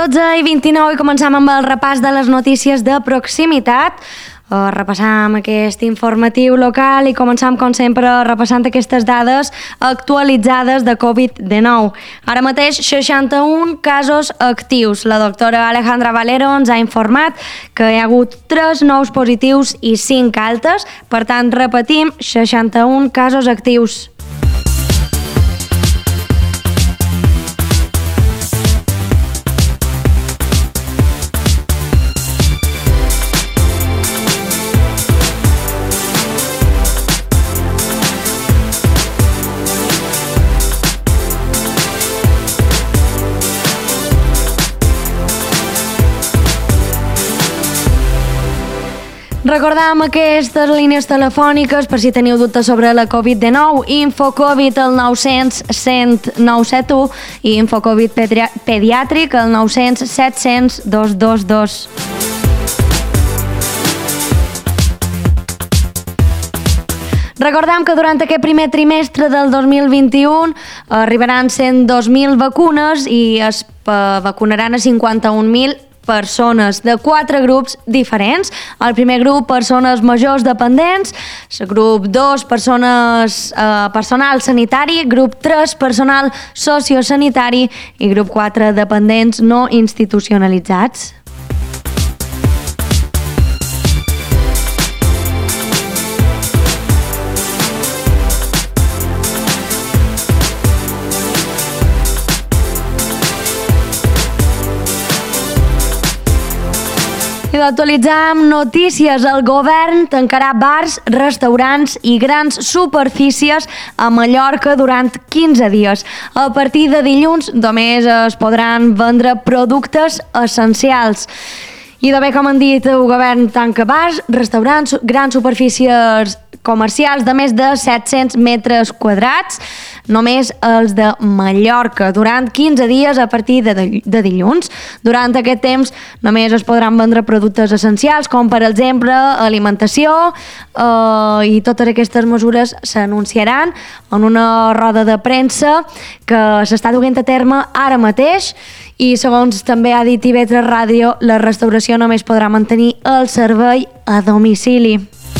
12:29 i començam amb el repàs de les notícies de proximitat. Repassam aquest informatiu local i començam, com sempre, repassant aquestes dades actualitzades de Covid-19. Ara mateix, 61 casos actius. La doctora Alejandra Valero ens ha informat que hi ha hagut 3 nous positius i 5 altes. Per tant, repetim, 61 casos actius. Recordam aquestes línies telefòniques per si teniu dubtes sobre la Covid-19. Infocovid al 900 100 971 i Infocovid pediàtric al 900 700 222. Recordem que durant aquest primer trimestre del 2021 arribaran 102.000 vacunes i es vacunaran a 51.000 persones de 4 grups diferents. El primer grup, persones majors dependents, grup 2, personal sanitari, grup 3, personal sociosanitari i grup 4, dependents no institucionalitzats. I d'actualitzar notícies, el govern tancarà bars, restaurants i grans superfícies a Mallorca durant 15 dies. A partir de dilluns només es podran vendre productes essencials. I de bé, com han dit, el govern tanca bars, restaurants, grans superfícies comercials de més de 700 metres quadrats, només els de Mallorca, durant 15 dies a partir de dilluns. Durant aquest temps només es podran vendre productes essencials, com per exemple alimentació, i totes aquestes mesures s'anunciaran en una roda de premsa que s'està duent a terme ara mateix. I segons també ha dit TV3 Ràdio, la restauració només podrà mantenir el servei a domicili.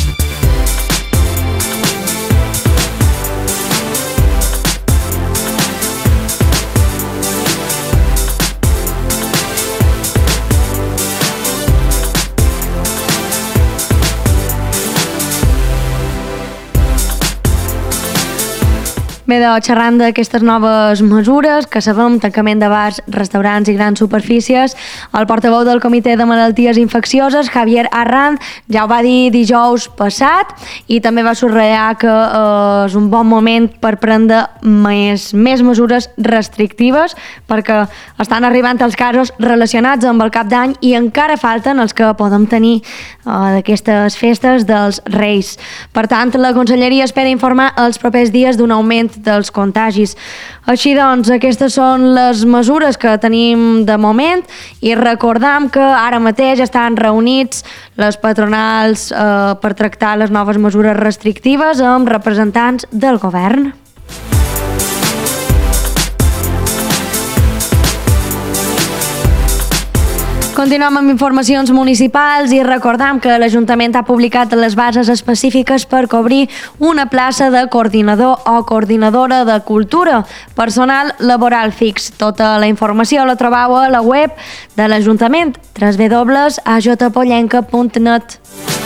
Bé, xerrant d'aquestes noves mesures, que sabem, tancament de bars, restaurants i grans superfícies, el portaveu del Comitè de Malalties Infeccioses, Javier Arranz, ja ho va dir dijous passat i també va subratllar que és un bon moment per prendre més mesures restrictives perquè estan arribant els casos relacionats amb el cap d'any i encara falten els que podem tenir d'aquestes festes dels Reis. Per tant, la Conselleria espera informar els propers dies d'un augment dels contagis. Així doncs, aquestes són les mesures que tenim de moment i recordam que ara mateix estan reunits les patronals per tractar les noves mesures restrictives amb representants del govern. Continuem amb informacions municipals i recordam que l'Ajuntament ha publicat les bases específiques per cobrir una plaça de coordinador o coordinadora de cultura, personal laboral fix. Tota la informació la trobeu a la web de l'Ajuntament, www.ajpollenca.net.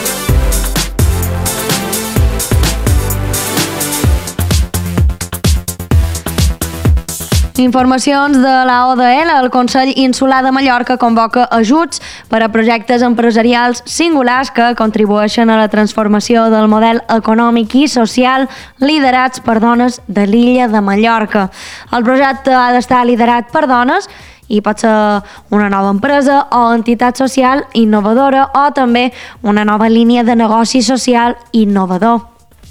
Informacions de la ODL. El Consell Insular de Mallorca convoca ajuts per a projectes empresarials singulars que contribueixen a la transformació del model econòmic i social liderats per dones de l'illa de Mallorca. El projecte ha d'estar liderat per dones i pot ser una nova empresa o entitat social innovadora o també una nova línia de negoci social innovador.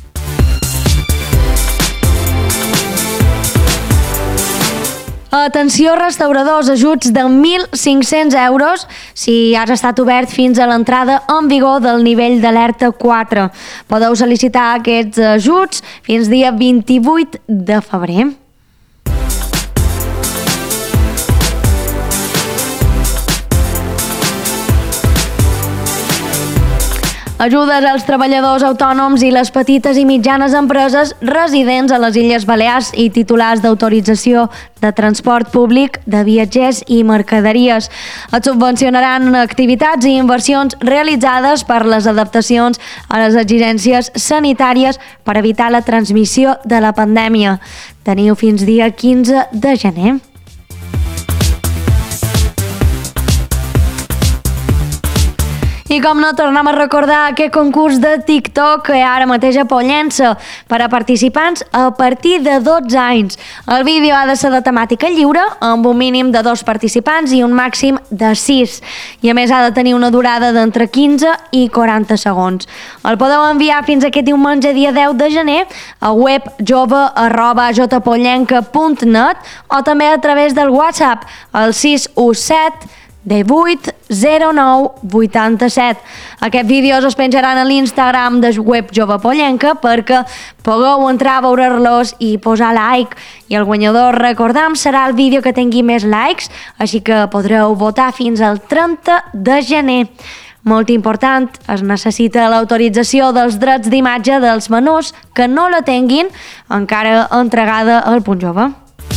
Atenció, restauradors, ajuts de 1.500 euros si has estat obert fins a l'entrada en vigor del nivell d'alerta 4. Podeu sol·licitar aquests ajuts fins dia 28 de febrer. Ajudes als treballadors autònoms i les petites i mitjanes empreses residents a les Illes Balears i titulars d'autorització de transport públic de viatgers i mercaderies. Es subvencionaran activitats i inversions realitzades per les adaptacions a les exigències sanitàries per evitar la transmissió de la pandèmia. Teniu fins dia 15 de gener. I com no, tornem a recordar aquest concurs de TikTok que hi ha ara mateix a Pollença per a participants a partir de 12 anys. El vídeo ha de ser de temàtica lliure, amb un mínim de 2 participants i un màxim de 6. I a més ha de tenir una durada d'entre 15 i 40 segons. El podeu enviar fins aquest diumenge, dia 10 de gener, a webjove@jpollenca.net o també a través del WhatsApp, al 617 18 09 87. Aquests vídeos es penjaran a l'Instagram de Web Jove Pollenca perquè pugueu entrar a veure-los i posar like. I el guanyador, recordam, serà el vídeo que tingui més likes, així que podreu votar fins al 30 de gener. Molt important, es necessita l'autorització dels drets d'imatge dels menors que no la tinguin encara entregada al Punt Jove.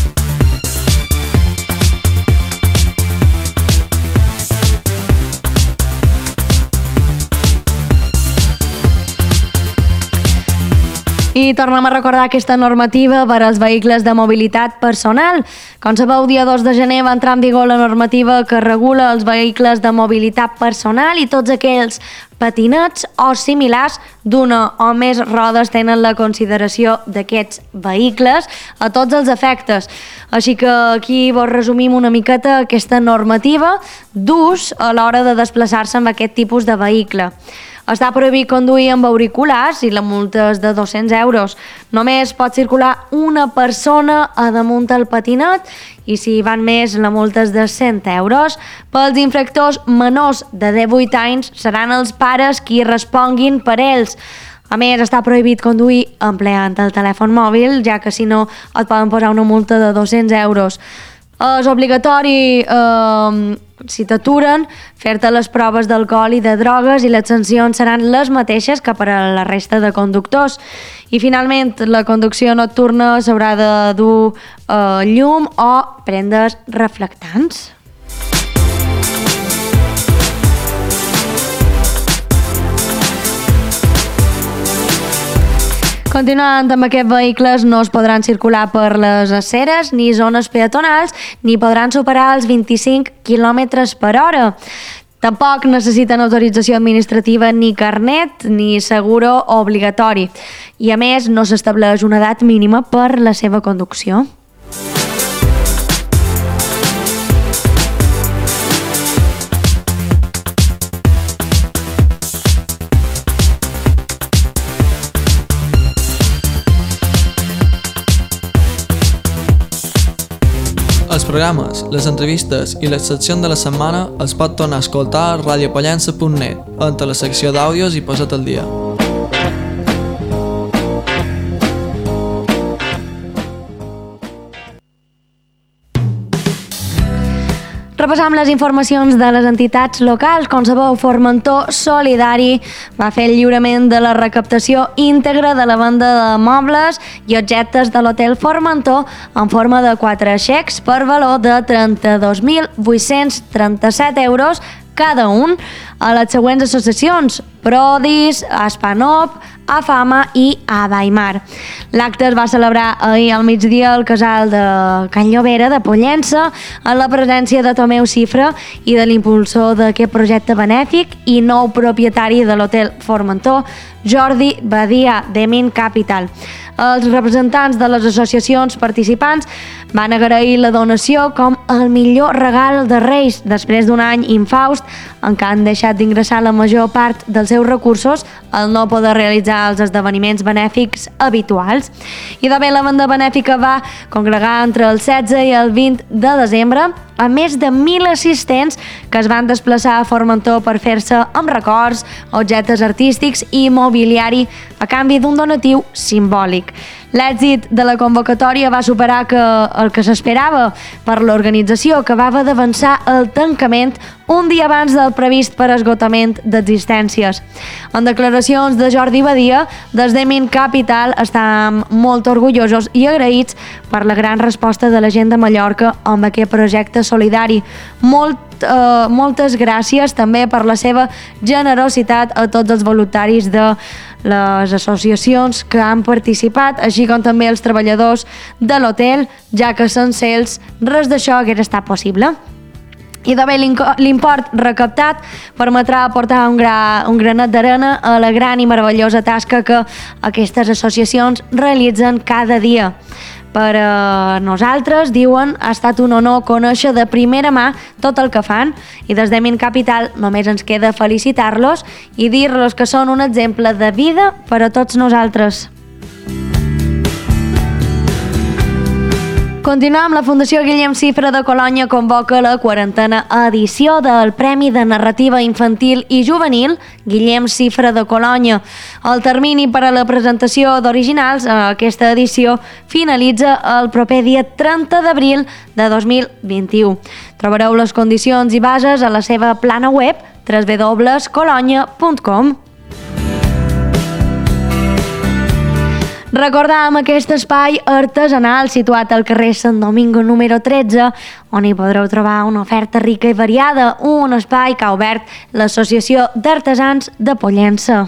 I tornem a recordar aquesta normativa per als vehicles de mobilitat personal. Com sabeu, dia 2 de gener va entrar en vigor la normativa que regula els vehicles de mobilitat personal i tots aquells patinets o similars d'una o més rodes tenen la consideració d'aquests vehicles a tots els efectes. Així que aquí vos resumim una miqueta aquesta normativa d'ús a l'hora de desplaçar-se amb aquest tipus de vehicle. Està prohibit conduir amb auriculars i la multa és de 200 euros. Només pot circular una persona a damunt del patinet i si van més la multa és de 100 euros. Pels infractors menors de 18 anys seran els pares qui responguin per ells. A més, està prohibit conduir empleant el telèfon mòbil, ja que si no et poden posar una multa de 200 euros. És obligatori, si t'aturen, fer-te les proves d'alcohol i de drogues i les sancions seran les mateixes que per a la resta de conductors. I finalment, la conducció nocturna s'haurà de dur llum o prendes reflectants. Continuant amb aquests vehicles, no es podran circular per les aceres ni zones peatonals ni podran superar els 25 km per hora. Tampoc necessiten autorització administrativa ni carnet ni seguro obligatori. I a més, no s'estableix una edat mínima per la seva conducció. Els programes, les entrevistes i les seccions de la setmana els pot tornar a escoltar a radiopollença.net, entre la secció d'àudios i Posa't al dia. Repassam les informacions de les entitats locals. Com sabeu, Formentor Solidari va fer el lliurament de la recaptació íntegra de la venda de mobles i objectes de l'Hotel Formentor en forma de 4 xecs per valor de 32.837 euros cada un a les següents associacions: Prodis, Aspanop, Afama i Abaimar. L'acte es va celebrar ahir al migdia al casal de Can Llobera de Pollença en la presència de Tomeu Cifra i de l'impulsor d'aquest projecte benèfic i nou propietari de l'Hotel Formentor, Jordi Badia, de Mint Capital. Els representants de les associacions participants van agrair la donació com el millor regal de Reis després d'un any infaust en què han deixat d'ingressar la major part dels seus recursos al no poder realitzar els esdeveniments benèfics habituals. I de ben la banda benèfica va congregar entre el 16 i el 20 de desembre a més de 1.000 assistents que es van desplaçar a Formentor per fer-se amb records, objectes artístics i mobiliari a canvi d'un donatiu simbòlic. L'èxit de la convocatòria va superar el que s'esperava per l'organització, que va haver d'avançar el tancament un dia abans del previst per esgotament d'existències. En declaracions de Jordi Badia, des de Mint Capital estem molt orgullosos i agraïts per la gran resposta de la gent de Mallorca amb aquest projecte solidari. Moltes gràcies també per la seva generositat a tots els voluntaris de les associacions que han participat, així com també els treballadors de l'hotel, ja que sense ells res d'això hagués estat possible. I de bé, l'import recaptat permetrà aportar un granet d'arena a la gran i meravellosa tasca que aquestes associacions realitzen cada dia. Per a nosaltres, diuen, ha estat un honor conèixer de primera mà tot el que fan i des de Mint Capital només ens queda felicitar-los i dir-los que són un exemple de vida per a tots nosaltres. Continuem amb la Fundació Guillem Cifra de Colònia convoca la 40a edició del Premi de Narrativa Infantil i Juvenil Guillem Cifra de Colònia. El termini per a la presentació d'originals a aquesta edició finalitza el proper dia 30 d'abril de 2021. Trobareu les condicions i bases a la seva plana web www.colonia.com. Recordam aquest espai artesanal situat al carrer Sant Domingo número 13, on hi podreu trobar una oferta rica i variada, un espai que ha obert l'Associació d'Artesans de Pollença.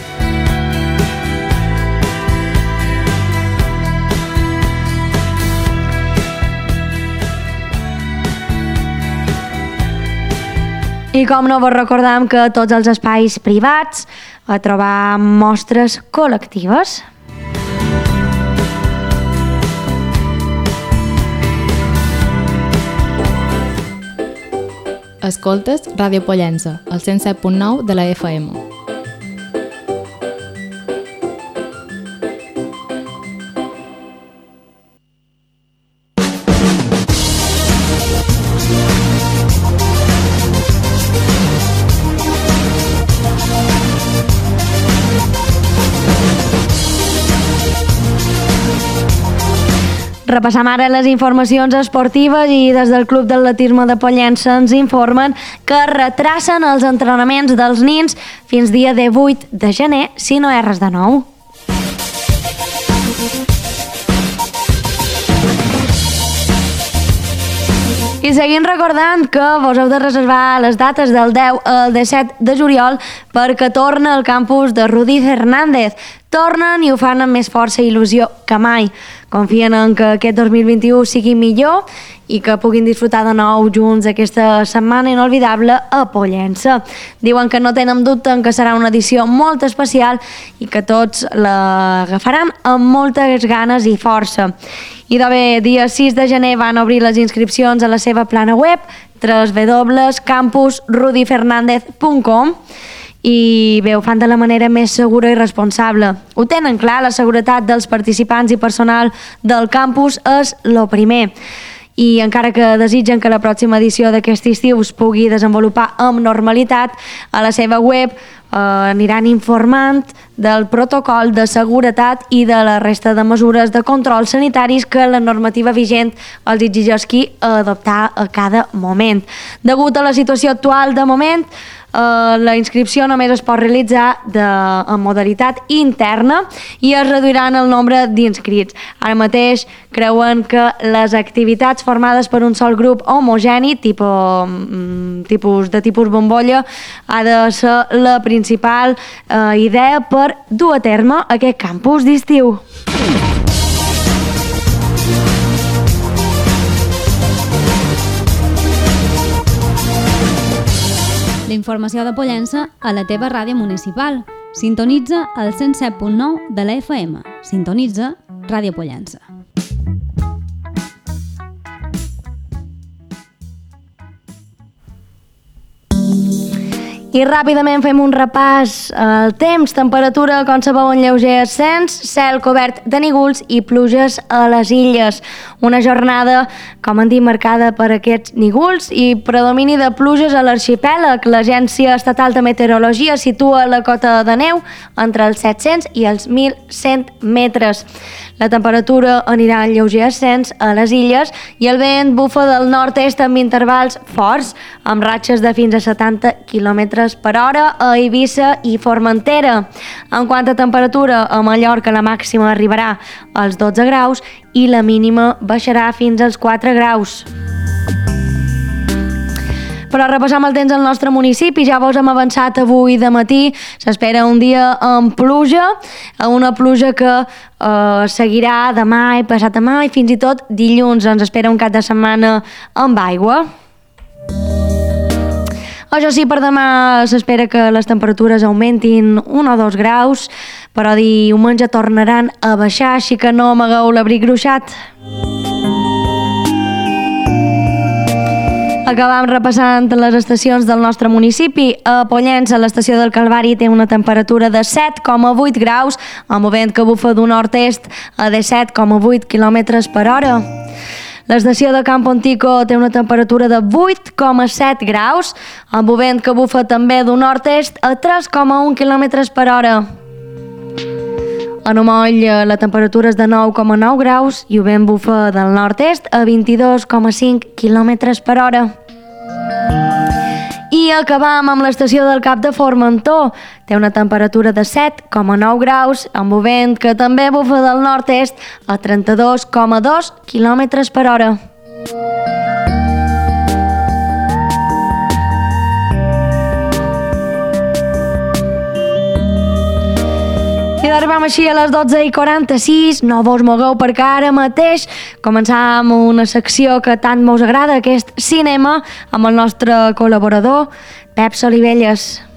I com no vos recordam que tots els espais privats a trobar mostres col·lectives. Escoltes Ràdio Pollença, al 107.9 de la FM. Repassam ara les informacions esportives i des del Club d'Atletisme de Pollença ens informen que retracen els entrenaments dels nins fins dia 18 de gener si no hi ha res de nou. I seguim recordant que vos heu de reservar les dates del 10 al 17 de juliol perquè torna al campus de Rudy Fernández. Tornen i ho fan amb més força i il·lusió que mai. Confien en que aquest 2021 sigui millor i que puguin disfrutar de nou junts aquesta setmana inolvidable a Pollença. Diuen que no tenen dubte en que serà una edició molt especial i que tots l'agafaran amb moltes ganes i força. I de bé, dia 6 de gener van obrir les inscripcions a la seva plana web www.campusrudyfernandez.com i bé, ho fan de la manera més segura i responsable. Ho tenen clar, la seguretat dels participants i personal del campus és lo primer. I encara que desitgen que la pròxima edició d'aquest estiu es pugui desenvolupar amb normalitat, a la seva web aniran informant del protocol de seguretat i de la resta de mesures de control sanitaris que la normativa vigent els exigeix adoptar a cada moment. Degut a la situació actual de moment, la inscripció només es pot realitzar en modalitat interna i es reduiran el nombre d'inscrits. Ara mateix creuen que les activitats formades per un sol grup homogeni, tipus bombolla, ha de ser la principal idea per dur a terme aquest campus d'estiu. La informació de Pollença a la teva ràdio municipal. Sintonitza el 107.9 de la FM. Sintonitza Ràdio Pollença. I ràpidament fem un repàs al temps. Temperatura, com sabeu, en lleuger ascens, cel cobert de nígols i pluges a les illes. Una jornada, com han dit, marcada per aquests nígols i predomini de pluges a l'arxipèlag. L'Agència Estatal de Meteorologia situa la cota de neu entre els 700 i els 1.100 metres. La temperatura anirà en lleuger ascens a les illes i el vent bufa del nord-est amb intervals forts, amb ratxes de fins a 70 km per hora a Eivissa i Formentera. En quant a temperatura, a Mallorca la màxima arribarà als 12 graus i la mínima baixarà fins als 4 graus. Però repassam el temps al nostre municipi. Ja vos hem avançat avui de matí. S'espera un dia amb pluja, una pluja que seguirà demà i passat demà i fins i tot dilluns. Ens espera un cap de setmana amb aigua. Això sí, per demà s'espera que les temperatures augmentin 1 o 2 graus, però diumenge tornaran a baixar, així que no amagueu l'abric ruixat. Acabam repassant les estacions del nostre municipi. A Pollença, l'estació del Calvari té una temperatura de 7,8 graus, amb vent que bufa d'un nord-est a 17,8 km per hora. L'estació de Campo Antico té una temperatura de 8,7 graus, amb vent que bufa també d'un nord-est a 3,1 km per hora. A Nomoll la temperatura és de 9,9 graus i el vent bufa del nord-est a 22,5 km per hora. I acabam amb l'estació del Cap de Formentor. Té una temperatura de 7,9 graus amb vent que també bufa del nord-est a 32,2 km per hora. I arribam així a les 12:46, no vos mogueu perquè ara mateix començam una secció que tant mos agrada, que és cinema, amb el nostre col·laborador, Pep Solivelles.